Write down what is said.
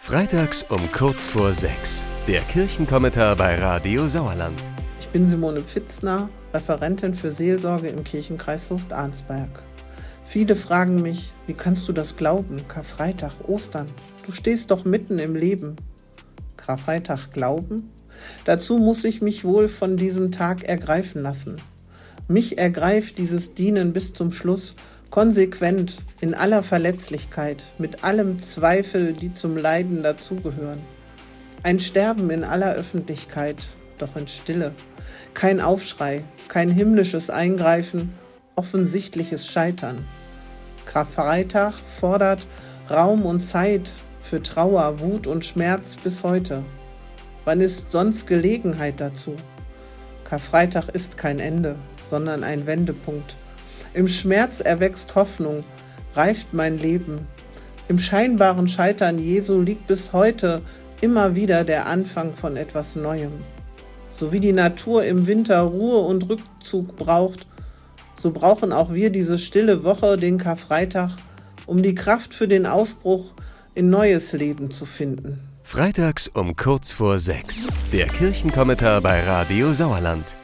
Freitags um kurz vor 6. Der Kirchenkommentar bei Radio Sauerland. Ich bin Simone Pfitzner, Referentin für Seelsorge im Kirchenkreis Soest-Arnsberg. Viele fragen mich, wie kannst du das glauben? Karfreitag, Ostern, du stehst doch mitten im Leben. Karfreitag glauben? Dazu muss ich mich wohl von diesem Tag ergreifen lassen. Mich ergreift dieses Dienen bis zum Schluss, konsequent, in aller Verletzlichkeit, mit allem Zweifel, die zum Leiden dazugehören. Ein Sterben in aller Öffentlichkeit, doch in Stille. Kein Aufschrei, kein himmlisches Eingreifen, offensichtliches Scheitern. Karfreitag fordert Raum und Zeit für Trauer, Wut und Schmerz bis heute. Wann ist sonst Gelegenheit dazu? Karfreitag ist kein Ende, sondern ein Wendepunkt. Im Schmerz erwächst Hoffnung, reift mein Leben. Im scheinbaren Scheitern Jesu liegt bis heute immer wieder der Anfang von etwas Neuem. So wie die Natur im Winter Ruhe und Rückzug braucht, so brauchen auch wir diese stille Woche, den Karfreitag, um die Kraft für den Aufbruch in neues Leben zu finden. Freitags um kurz vor 6. Der Kirchenkommentar bei Radio Sauerland.